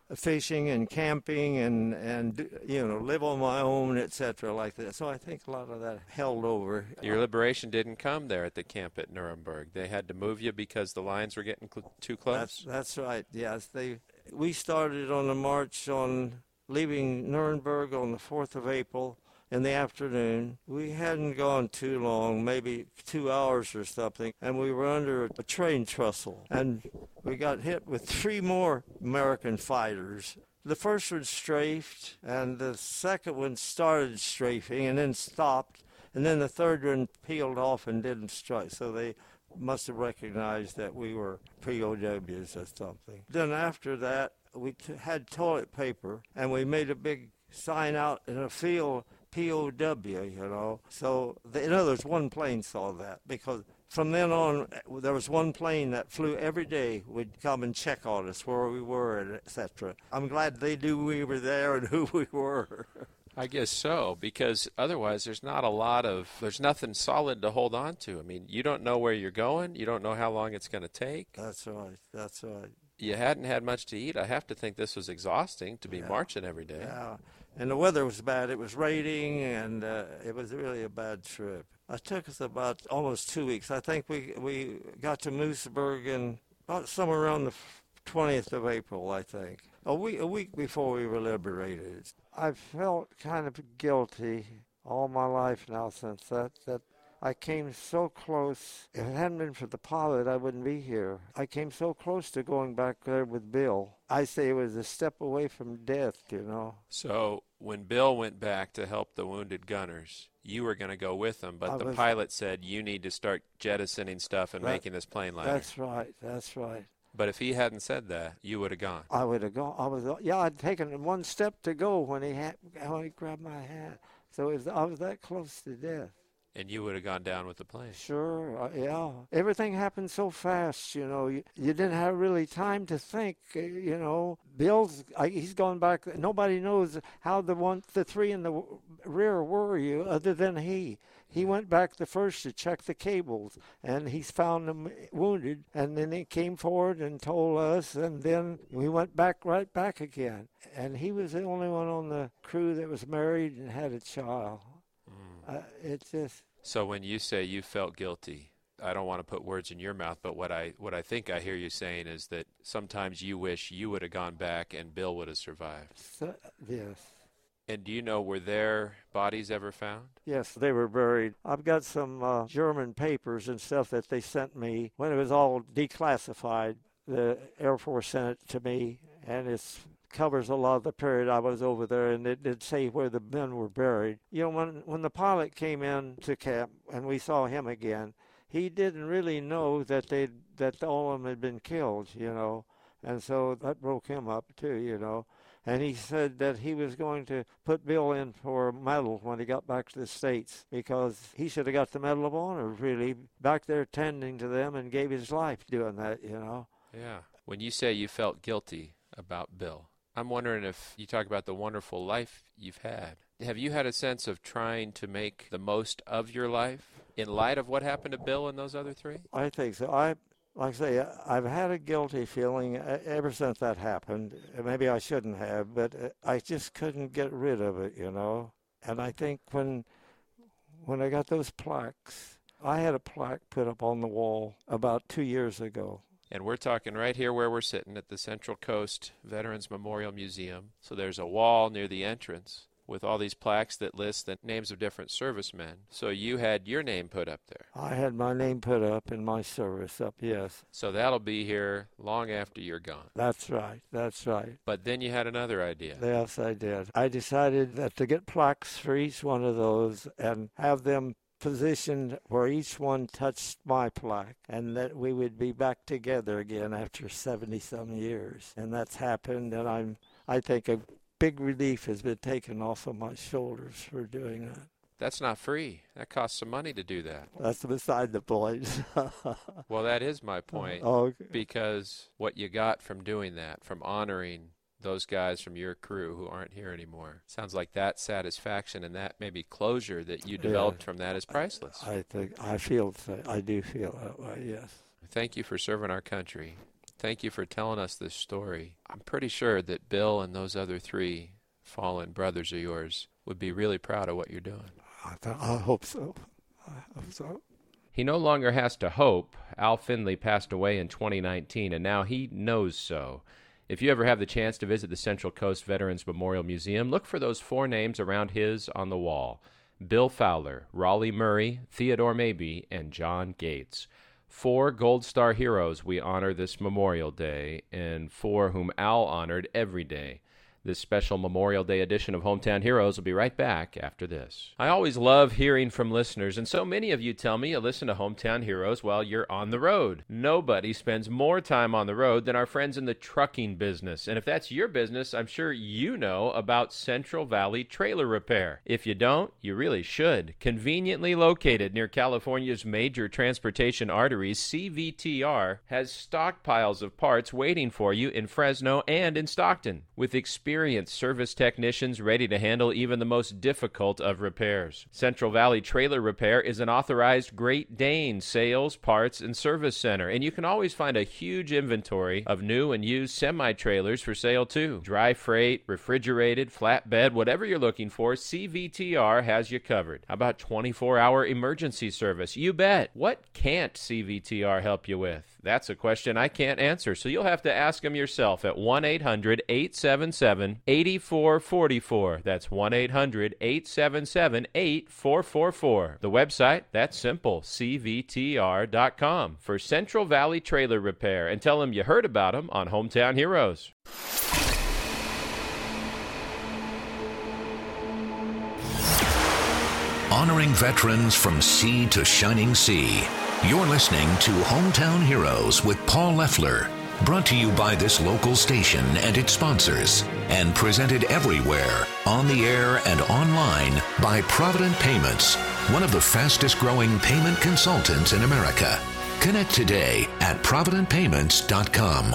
[SPEAKER 4] fishing and camping and live on my own, etc. like that. So I think a lot of that held over.
[SPEAKER 5] Your liberation didn't come there at the camp at Nuremberg. They had to move you because the lines were getting too close?
[SPEAKER 4] That's right, yes. We started on the march on leaving Nuremberg on the 4th of April in the afternoon. We hadn't gone too long, maybe 2 hours or something, and we were under a train trestle, and we got hit with 3 more American fighters. The first one strafed, and the second one started strafing and then stopped, and then the third one peeled off and didn't strike, so they must have recognized that we were POWs or something. Then after that, we had toilet paper, and we made a big sign out in a field, POW, So, in other words, one plane saw that, because from then on, there was one plane that flew every day, would come and check on us, where we were, etc. I'm glad they knew we were there and who we were.
[SPEAKER 5] I guess so, because otherwise there's nothing solid to hold on to. I mean, you don't know where you're going. You don't know how long it's going to take.
[SPEAKER 4] That's right.
[SPEAKER 5] You hadn't had much to eat. I have to think this was exhausting to be marching every day.
[SPEAKER 4] Yeah, and the weather was bad. It was raining, and it was really a bad trip. It took us about almost 2 weeks. I think we got to Mooseburg in about somewhere around the 20th of April, I think. A week before we were liberated. I felt kind of guilty all my life now since that I came so close. If it hadn't been for the pilot, I wouldn't be here. I came so close to going back there with Bill. I say it was a step away from death,
[SPEAKER 5] So when Bill went back to help the wounded gunners, you were going to go with them, but the pilot said you need to start jettisoning stuff and making this plane lighter.
[SPEAKER 4] That's right.
[SPEAKER 5] But if he hadn't said that, you would have gone.
[SPEAKER 4] I would have gone. I'd taken one step to go when he grabbed my hand. So I was that close to death.
[SPEAKER 5] And you would have gone down with the plane.
[SPEAKER 4] Sure, yeah. Everything happened so fast, You didn't have really time to think, Bill's, he's gone back. Nobody knows how the 3 in the rear were other than he. He went back the first to check the cables, and he's found them wounded. And then he came forward and told us, and then we went right back again. And he was the only one on the crew that was married and had a child.
[SPEAKER 5] So when you say you felt guilty, I don't want to put words in your mouth, but what I think I hear you saying is that sometimes you wish you would have gone back and Bill would have survived.
[SPEAKER 4] Yes.
[SPEAKER 5] And do you know, were their bodies ever found?
[SPEAKER 4] Yes, they were buried. I've got some German papers and stuff that they sent me when it was all declassified. The Air Force sent it to me, and it's covers a lot of the period I was over there, and it did say where the men were buried. When the pilot came in to camp and we saw him again, he didn't really know that all of them had been killed, and so that broke him up too, And he said that he was going to put Bill in for a medal when he got back to the States, because he should have got the Medal of Honor, really, back there tending to them, and gave his life doing that,
[SPEAKER 5] Yeah. When you say you felt guilty about Bill, I'm wondering if you talk about the wonderful life you've had. Have you had a sense of trying to make the most of your life in light of what happened to Bill and those other 3?
[SPEAKER 4] I think so. Like I say, I've had a guilty feeling ever since that happened. Maybe I shouldn't have, but I just couldn't get rid of it, And I think when I got those plaques, I had a plaque put up on the wall about 2 years ago.
[SPEAKER 5] And we're talking right here where we're sitting at the Central Coast Veterans Memorial Museum. So there's a wall near the entrance with all these plaques that list the names of different servicemen. So you had your name put up there.
[SPEAKER 4] I had my name put up and my service up, yes.
[SPEAKER 5] So that'll be here long after you're gone.
[SPEAKER 4] That's right.
[SPEAKER 5] But then you had another idea.
[SPEAKER 4] Yes, I did. I decided that to get plaques for each one of those and have them positioned where each one touched my plaque, and that we would be back together again after 70-some years. And that's happened, and I think a big relief has been taken off of my shoulders for doing that.
[SPEAKER 5] That's not free. That costs some money to do that.
[SPEAKER 4] That's beside the point.
[SPEAKER 5] Well, that is my point.
[SPEAKER 4] Okay.
[SPEAKER 5] Because what you got from doing that, from honoring those guys from your crew who aren't here anymore, sounds like that satisfaction and that maybe closure that you developed from that is priceless.
[SPEAKER 4] I do feel that way, yes.
[SPEAKER 5] Thank you for serving our country. Thank you for telling us this story. I'm pretty sure that Bill and those other 3 fallen brothers of yours would be really proud of what you're doing.
[SPEAKER 4] I hope so. I hope so.
[SPEAKER 2] He no longer has to hope. Al Finley passed away in 2019, and now he knows so. If you ever have the chance to visit the Central Coast Veterans Memorial Museum, look for those 4 names around his on the wall: Bill Fowler, Raleigh Murray, Theodore Mabee, and John Gates. 4 Gold Star heroes we honor this Memorial Day, and 4 whom Al honored every day. This special Memorial Day edition of Hometown Heroes will be right back after this. I always love hearing from listeners, and so many of you tell me you listen to Hometown Heroes while you're on the road. Nobody spends more time on the road than our friends in the trucking business. And if that's your business, I'm sure you know about Central Valley Trailer Repair. If you don't, you really should. Conveniently located near California's major transportation arteries, CVTR has stockpiles of parts waiting for you in Fresno and in Stockton, with experienced service technicians ready to handle even the most difficult of repairs. Central Valley Trailer Repair is an authorized Great Dane sales, parts, and service center, and you can always find a huge inventory of new and used semi-trailers for sale too. Dry freight, refrigerated, flatbed, whatever you're looking for, CVTR has you covered. How about 24-hour emergency service? You bet. What can't CVTR help you with? That's a question I can't answer, so you'll have to ask them yourself at 1-800-877-8444. That's 1-800-877-8444. The website, that's simple, cvtr.com, for Central Valley Trailer Repair, and tell them you heard about them on Hometown Heroes.
[SPEAKER 1] Honoring veterans from sea to shining sea. You're listening to Hometown Heroes with Paul Leffler, brought to you by this local station and its sponsors, and presented everywhere, on the air and online, by Provident Payments, one of the fastest-growing payment consultants in America. Connect today at providentpayments.com.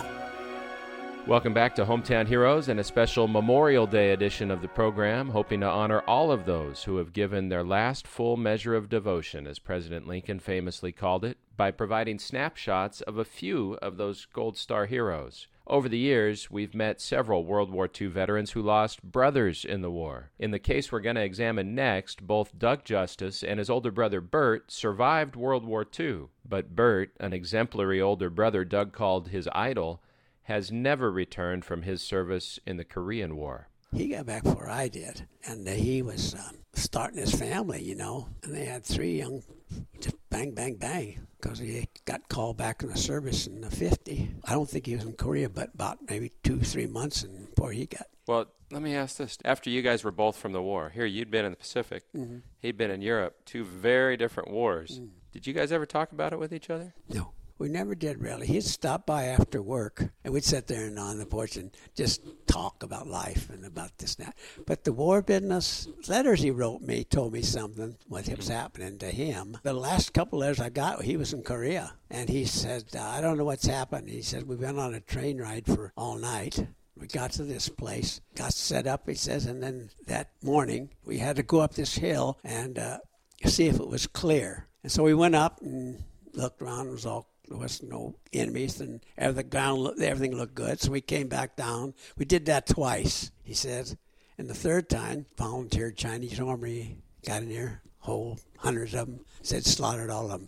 [SPEAKER 2] Welcome back to Hometown Heroes and a special Memorial Day edition of the program, hoping to honor all of those who have given their last full measure of devotion, as President Lincoln famously called it, by providing snapshots of a few of those Gold Star heroes. Over the years, we've met several World War II veterans who lost brothers in the war. In the case we're going to examine next, both Doug Justice and his older brother Bert survived World War II. But Bert, an exemplary older brother Doug called his idol, has never returned from his service in the Korean War.
[SPEAKER 6] He got back before I did, and he was starting his family, you know, and they had 3 young, just bang, bang, bang, because he got called back in the service in the 50. I don't think he was in Korea, but about maybe 2-3 months before he got.
[SPEAKER 5] Well, let me ask this. After you guys were both from the war, here you'd been in the Pacific, he'd been in Europe, 2 very different wars. Did you guys ever talk about it with each other?
[SPEAKER 6] No. We never did, really. He'd stop by after work, and we'd sit there and on the porch and just talk about life and about this and that. But the war business, letters he wrote me told me something, what was happening to him. The last couple letters I got, he was in Korea, and he said, I don't know what's happened. He said, we've been on a train ride for all night. We got to this place, got set up, he says, and then that morning we had to go up this hill and see if it was clear. And so we went up and looked around. There was no enemies, and everything looked good. So we came back down. We did that twice, he said. And the third time, volunteered Chinese Army got in there, whole hundreds of them, said slaughtered all of them,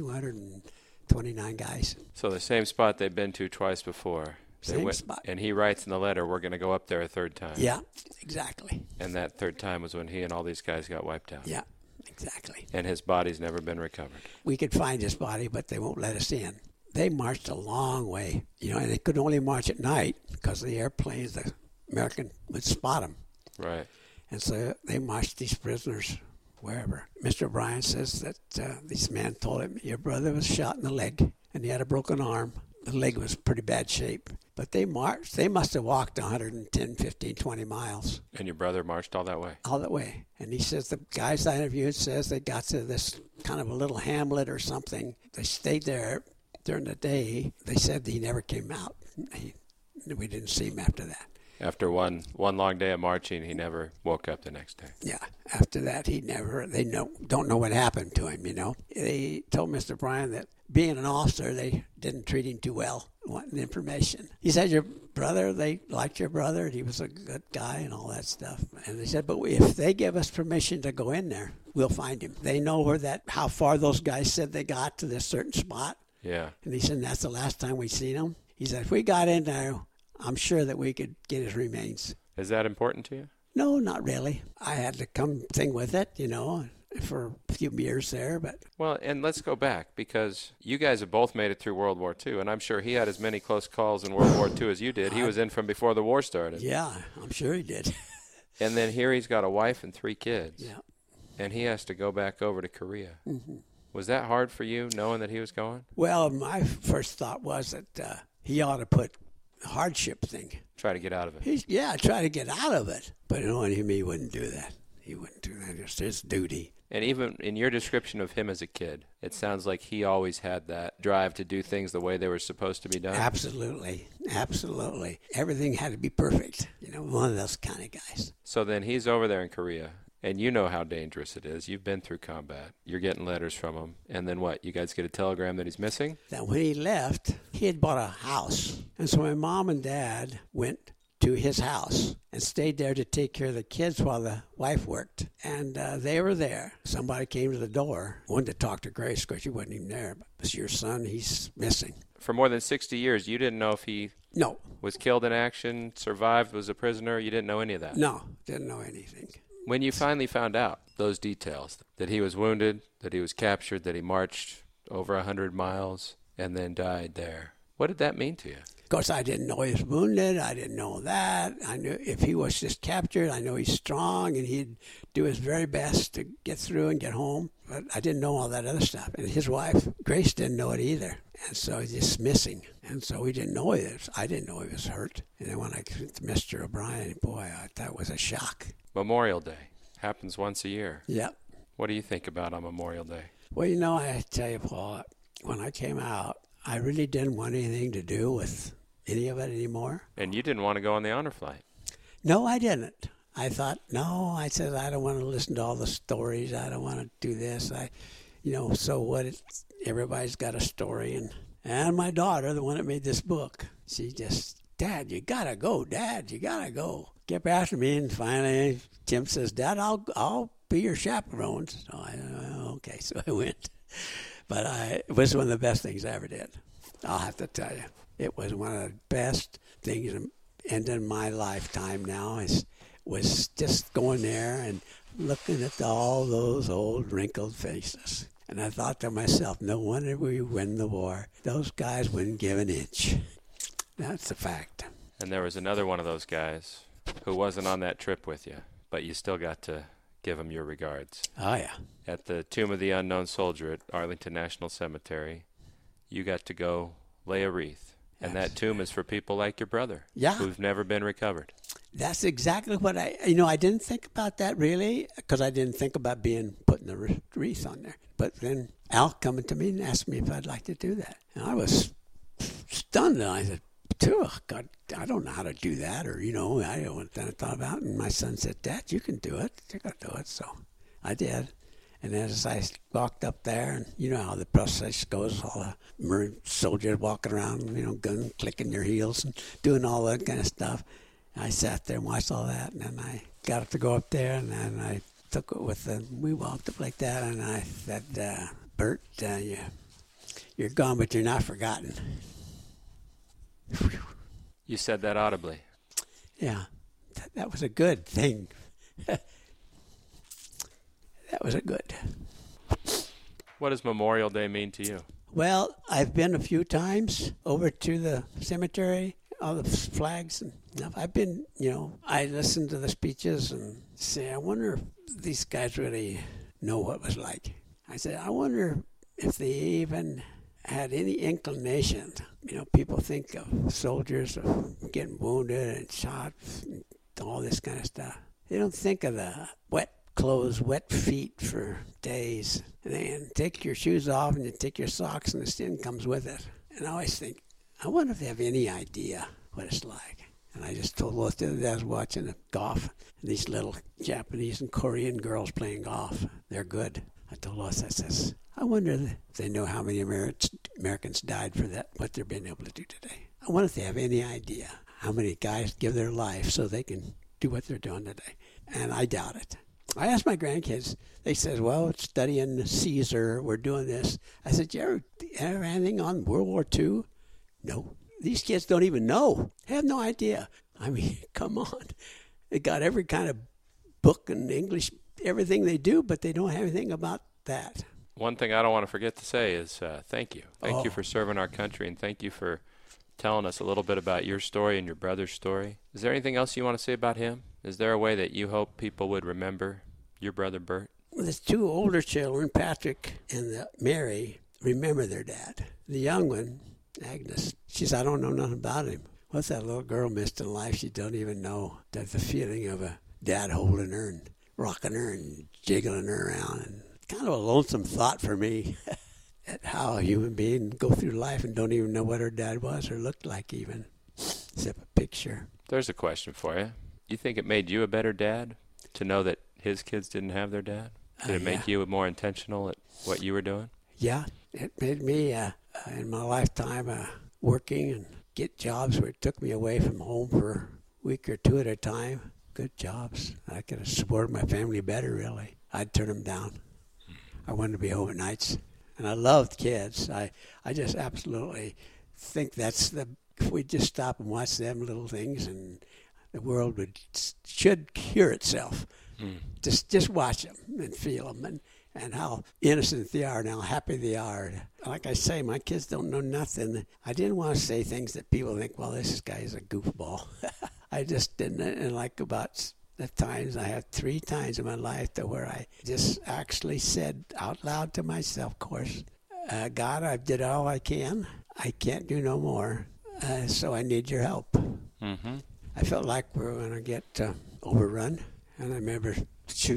[SPEAKER 6] 229 guys.
[SPEAKER 5] So the same spot they've been to twice before.
[SPEAKER 6] Same spot.
[SPEAKER 5] And he writes in the letter, we're going to go up there a third time.
[SPEAKER 6] Yeah, exactly.
[SPEAKER 5] And that third time was when he and all these guys got wiped out.
[SPEAKER 6] Yeah. Exactly.
[SPEAKER 5] And his body's never been recovered.
[SPEAKER 6] We could find his body, but they won't let us in. They marched a long way, you know, and they could only march at night because the airplanes, the American would spot them.
[SPEAKER 5] Right.
[SPEAKER 6] And so they marched these prisoners wherever. Mr. O'Brien says that this man told him, your brother was shot in the leg, and he had a broken arm. The leg was pretty bad shape. But they marched. They must have walked 110, 15, 20 miles.
[SPEAKER 5] And your brother marched all that way?
[SPEAKER 6] All that way. And he says the guys I interviewed says they got to this kind of a little hamlet or something. They stayed there during the day. They said he never came out. We didn't see him after that.
[SPEAKER 5] After one long day of marching, he never woke up the next day.
[SPEAKER 6] Yeah. After that, don't know what happened to him, They told Mr. Bryan that being an officer, they didn't treat him too well, wanting information. He said, they liked your brother, and he was a good guy and all that stuff. And they said, but if they give us permission to go in there, we'll find him. They know how far those guys said they got to this certain spot.
[SPEAKER 5] Yeah.
[SPEAKER 6] And he said, that's the last time we seen him. He said, if we got in there, I'm sure that we could get his remains.
[SPEAKER 5] Is that important to you?
[SPEAKER 6] No, not really. I had to come thing with it, for a few years there. But
[SPEAKER 5] well, and let's go back, because you guys have both made it through World War II, and I'm sure he had as many close calls in World War II as you did. He was in from before the war started.
[SPEAKER 6] Yeah, I'm sure he did.
[SPEAKER 5] And then here he's got a wife and 3 kids.
[SPEAKER 6] Yeah.
[SPEAKER 5] And he has to go back over to Korea.
[SPEAKER 6] Mm-hmm.
[SPEAKER 5] Was that hard for you, knowing that he was going?
[SPEAKER 6] Well, my first thought was that he ought to put hardship thing.
[SPEAKER 5] Try to get out of it.
[SPEAKER 6] Try to get out of it. But he wouldn't do that. He wouldn't do that. It's his duty.
[SPEAKER 5] And even in your description of him as a kid, it sounds like he always had that drive to do things the way they were supposed to be done.
[SPEAKER 6] Absolutely. Everything had to be perfect. One of those kind of guys.
[SPEAKER 5] So then he's over there in Korea, and you know how dangerous it is. You've been through combat. You're getting letters from him. And then what? You guys get a telegram that he's missing?
[SPEAKER 6] That when he left, he had bought a house. And so my mom and dad went to his house and stayed there to take care of the kids while the wife worked. And they were there. Somebody came to the door, wanted to talk to Grace because she wasn't even there. But it's your son, he's missing.
[SPEAKER 5] For more than 60 years, you didn't know if he
[SPEAKER 6] No.
[SPEAKER 5] was killed in action, survived, was a prisoner? You didn't know any of that?
[SPEAKER 6] No, didn't know anything.
[SPEAKER 5] When you finally found out those details, that he was wounded, that he was captured, that he marched over 100 miles and then died there, what did that mean to you?
[SPEAKER 6] Of course, I didn't know he was wounded. I didn't know that. I knew if he was just captured, I know he's strong and he'd do his very best to get through and get home. But I didn't know all that other stuff. And his wife, Grace, didn't know it either. And so he's just missing. And so we didn't know it. I didn't know he was hurt. And then when I got to Mr. O'Brien, boy, that was a shock.
[SPEAKER 5] Memorial Day happens once a year.
[SPEAKER 6] Yep.
[SPEAKER 5] What do you think about on Memorial Day?
[SPEAKER 6] Well, I tell you, Paul, when I came out, I really didn't want anything to do with any of it anymore.
[SPEAKER 5] And you didn't want to go on the honor flight?
[SPEAKER 6] No, I didn't. I thought, I said, I don't want to listen to all the stories. I don't want to do this. So what? Everybody's got a story. And my daughter, the one that made this book, she just, Dad, you got to go. Dad, you got to go. Kept after me. And finally, Tim says, Dad, I'll be your chaperone. So okay. So I went. But it was one of the best things I ever did. I'll have to tell you. It was one of the best things in my lifetime now. Was just going there and looking at all those old wrinkled faces. And I thought to myself, no wonder we win the war. Those guys wouldn't give an inch. That's a fact.
[SPEAKER 5] And there was another one of those guys who wasn't on that trip with you, but you still got to give him your regards.
[SPEAKER 6] Oh, yeah.
[SPEAKER 5] At the Tomb of the Unknown Soldier at Arlington National Cemetery, you got to go lay a wreath. And that tomb is for people like your brother, who've never been recovered.
[SPEAKER 6] That's exactly what I didn't think about that really, because I didn't think about putting the wreath on there. But then Al coming to me and asked me if I'd like to do that. And I was stunned. And I said, God, I don't know how to do that, or, I don't know what I thought about it. And my son said, Dad, you can do it. You can do it. So I did. And as I walked up there, and you know how the process goes, all the Marine soldiers walking around, gun clicking their heels and doing all that kind of stuff. I sat there and watched all that, and then I got up to go up there, and then I took it we walked up like that, and I said, Bert, you're gone, but you're not forgotten.
[SPEAKER 5] You said that audibly.
[SPEAKER 6] Yeah, that was a good thing. That was a good.
[SPEAKER 5] What does Memorial Day mean to you?
[SPEAKER 6] Well, I've been a few times over to the cemetery, all the flags and stuff. I've been, I listen to the speeches and say, I wonder if these guys really know what it was like. I said, I wonder if they even had any inclination. People think of soldiers of getting wounded and shot and all this kind of stuff. They don't think of the wet clothes, wet feet for days. And then take your shoes off and you take your socks and the skin comes with it. And I always think, I wonder if they have any idea what it's like. And I just told Lois the other day I was watching golf, and these little Japanese and Korean girls playing golf. They're good. I told Lois, I says, I wonder if they know how many Americans died for that, what they're being able to do today. I wonder if they have any idea how many guys give their life so they can do what they're doing today. And I doubt it. I asked my grandkids, they said, well, it's studying Caesar, we're doing this. I said, you ever anything on World War II? No. These kids don't even know. They have no idea. I mean, come on. They got every kind of book in English, everything they do, but they don't have anything about that.
[SPEAKER 5] One thing I don't want to forget to say is thank you. Thank you for serving our country, and thank you for telling us a little bit about your story and your brother's story. Is there anything else you want to say about him? Is there a way that you hope people would remember your brother Bert?
[SPEAKER 6] Well, the two older children, Patrick and Mary, remember their dad. The young one, Agnes, she says, I don't know nothing about him. What's that little girl missed in life? She don't even know that the feeling of a dad holding her and rocking her and jiggling her around. And kind of a lonesome thought for me at how a human being go through life and don't even know what her dad was or looked like even, except a picture.
[SPEAKER 5] There's a question for you. You think it made you a better dad to know that his kids didn't have their dad? Did it make you more intentional at what you were doing?
[SPEAKER 6] Yeah, it made me, in my lifetime, working and get jobs where it took me away from home for a week or two at a time. Good jobs. I could have supported my family better, really. I'd turn them down. I wanted to be home at nights. And I loved kids. I just absolutely think if we just stop and watch them little things, and the world should cure itself. Just watch them and feel them and how innocent they are and how happy they are. Like I say, my kids don't know nothing. I didn't want to say things that people think, well, this guy is a goofball. I just didn't. And like about the times, I have 3 times in my life where I just actually said out loud to myself, of course, God, I did all I can. I can't do no more, so I need your help. Mm-hmm. I felt like we were going to get overrun. And I remember shoot.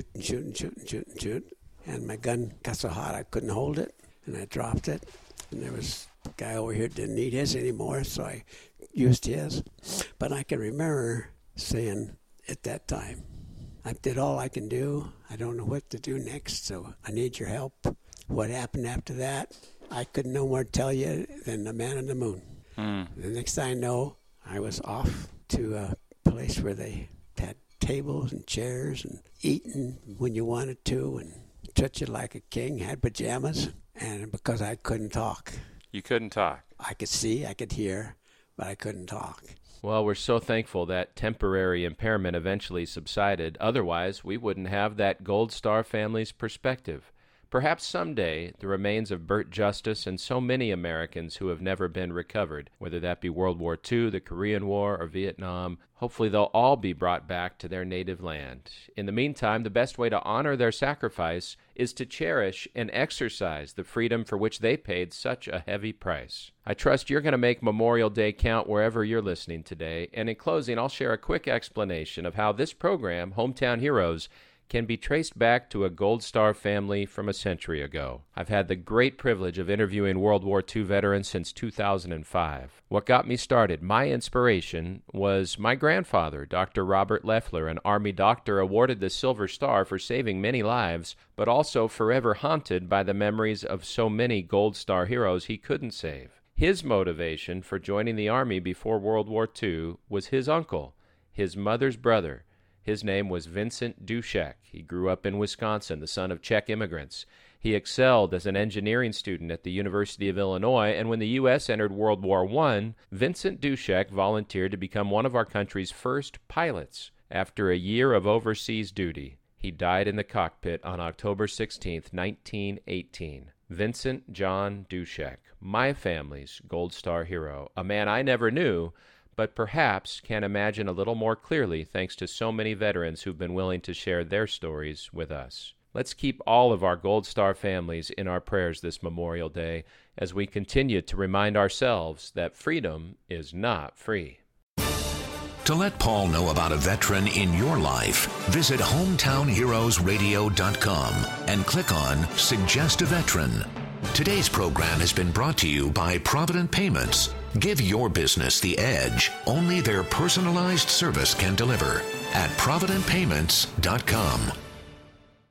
[SPEAKER 6] And my gun got so hot I couldn't hold it. And I dropped it. And there was a guy over here didn't need his anymore, so I used his. But I can remember saying at that time, I did all I can do. I don't know what to do next, so I need your help. What happened after that, I could no more tell you than the man on the moon. The next thing I know, I was off to a place where they had tables and chairs and eating when you wanted to and treat you like a king, had pajamas, and because I couldn't talk.
[SPEAKER 5] You couldn't talk?
[SPEAKER 6] I could see, I could hear, but I couldn't talk.
[SPEAKER 2] Well, we're so thankful that temporary impairment eventually subsided. Otherwise, we wouldn't have that Gold Star family's perspective. Perhaps someday, the remains of Bert Justice and so many Americans who have never been recovered, whether that be World War II, the Korean War, or Vietnam, hopefully they'll all be brought back to their native land. In the meantime, the best way to honor their sacrifice is to cherish and exercise the freedom for which they paid such a heavy price. I trust you're going to make Memorial Day count wherever you're listening today, and in closing, I'll share a quick explanation of how this program, Hometown Heroes, can be traced back to a Gold Star family from a century ago. I've had the great privilege of interviewing World War II veterans since 2005. What got me started, my inspiration, was my grandfather, Dr. Robert Leffler, an Army doctor awarded the Silver Star for saving many lives, but also forever haunted by the memories of so many Gold Star heroes he couldn't save. His motivation for joining the Army before World War II was his uncle, his mother's brother. His name was Vincent Dushek. He grew up in Wisconsin, the son of Czech immigrants. He excelled as an engineering student at the University of Illinois, and when the U.S. entered World War I, Vincent Dushek volunteered to become one of our country's first pilots. After a year of overseas duty, he died in the cockpit on October 16, 1918. Vincent John Dushek, my family's Gold Star hero, a man I never knew, but perhaps can imagine a little more clearly thanks to so many veterans who've been willing to share their stories with us. Let's keep all of our Gold Star families in our prayers this Memorial Day as we continue to remind ourselves that freedom is not free.
[SPEAKER 1] To let Paul know about a veteran in your life, visit hometownheroesradio.com and click on Suggest a Veteran. Today's program has been brought to you by Provident Payments. Give your business the edge only their personalized service can deliver at ProvidentPayments.com.